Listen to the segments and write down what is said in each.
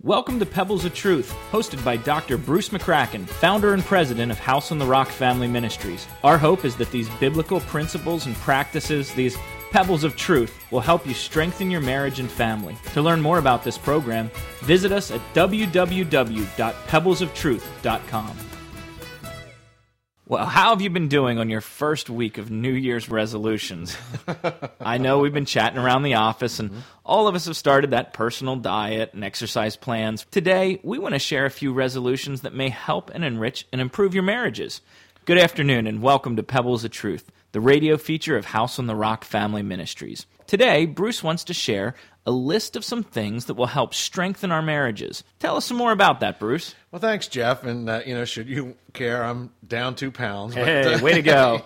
Welcome to Pebbles of Truth, hosted by Dr. Bruce McCracken, founder and president of House on the Rock Family Ministries. Our hope is that these biblical principles and practices, these pebbles of truth, will help you strengthen your marriage and family. To learn more about this program, visit us at www.pebblesoftruth.com. Well, how have you been doing on your first week of New Year's resolutions? I know we've been chatting around the office, and all of us have started that personal diet and exercise plans. Today, we want to share a few resolutions that may help and enrich and improve your marriages. Good afternoon, and welcome to Pebbles of Truth, the radio feature of House on the Rock Family Ministries. Today, Bruce wants to share a list of some things that will help strengthen our marriages. Tell us some more about that, Bruce. Well, thanks, Jeff. And, should you care, I'm down 2 pounds. Hey, way to go.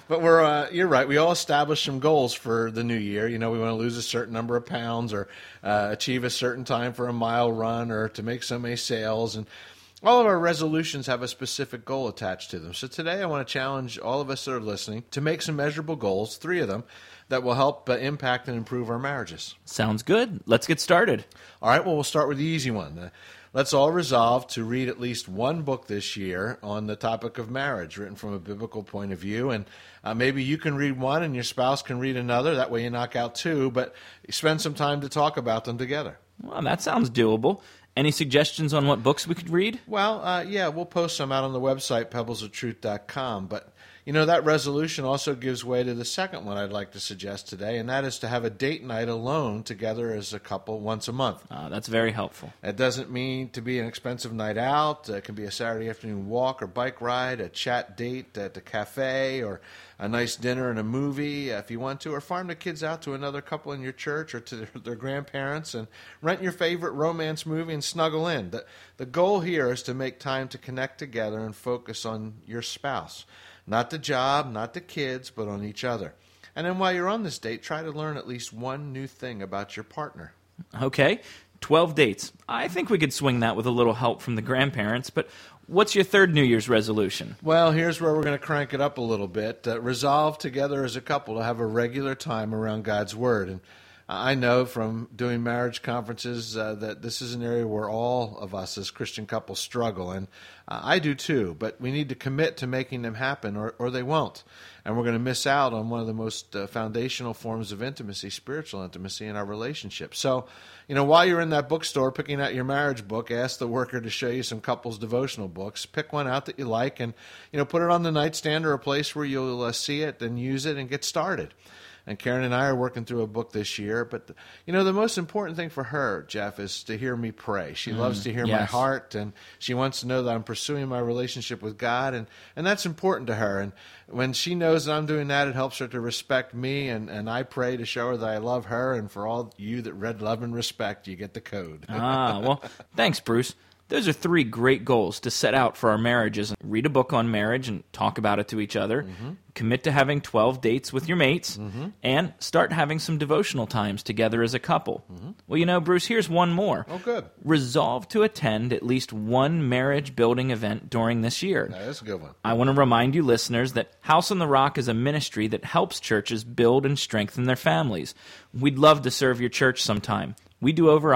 But you're right. We all established some goals for the new year. We want to lose a certain number of pounds or achieve a certain time for a mile run or to make so many sales. And all of our resolutions have a specific goal attached to them. So today I want to challenge all of us that are listening to make some measurable goals, 3 of them, that will help impact and improve our marriages. Sounds good. Let's get started. All right, well, we'll start with the easy one. Let's all resolve to read at least one book this year on the topic of marriage, written from a biblical point of view. And maybe you can read one and your spouse can read another. That way you knock out 2, but spend some time to talk about them together. Well, that sounds doable. Any suggestions on what books we could read? Well, we'll post some out on the website, pebblesoftruth.com. But, that resolution also gives way to the second one I'd like to suggest today, and that is to have a date night alone together as a couple once a month. That's very helpful. It doesn't mean to be an expensive night out. It can be a Saturday afternoon walk or bike ride, a chat date at the cafe, or a nice dinner and a movie if you want to, or farm the kids out to another couple in your church or to their grandparents and rent your favorite romance movie and snuggle in. The goal here is to make time to connect together and focus on your spouse. Not the job, not the kids, but on each other. And then while you're on this date, try to learn at least one new thing about your partner. Okay, 12 dates. I think we could swing that with a little help from the grandparents, but what's your third New Year's resolution? Well, here's where we're going to crank it up a little bit. Resolve together as a couple to have a regular time around God's Word. And I know from doing marriage conferences that this is an area where all of us as Christian couples struggle, and I do too, but we need to commit to making them happen or they won't. And we're going to miss out on one of the most foundational forms of intimacy, spiritual intimacy in our relationship. So, while you're in that bookstore picking out your marriage book, ask the worker to show you some couples devotional books. Pick one out that you like and, put it on the nightstand or a place where you'll see it and use it and get started. And Karen and I are working through a book this year. But, the most important thing for her, Jeff, is to hear me pray. She loves to hear my heart, and she wants to know that I'm pursuing my relationship with God, and that's important to her. And when she knows that I'm doing that, it helps her to respect me, and I pray to show her that I love her. And for all you that read Love and Respect, you get the code. Well, thanks, Bruce. Those are 3 great goals to set out for our marriages. Read a book on marriage and talk about it to each other. Commit to having 12 dates with your mates. And start having some devotional times together as a couple. Well, Bruce, here's one more. Oh, good. Resolve to attend at least one marriage-building event during this year. That's a good one. I want to remind you listeners that House on the Rock is a ministry that helps churches build and strengthen their families. We'd love to serve your church sometime. We do over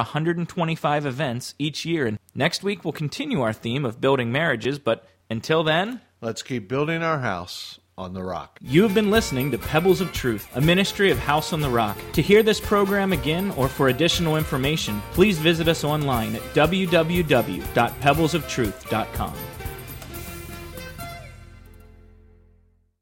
125 events each year, and next week we'll continue our theme of building marriages, but until then, let's keep building our house on the rock. You have been listening to Pebbles of Truth, a ministry of House on the Rock. To hear this program again or for additional information, please visit us online at www.pebblesoftruth.com.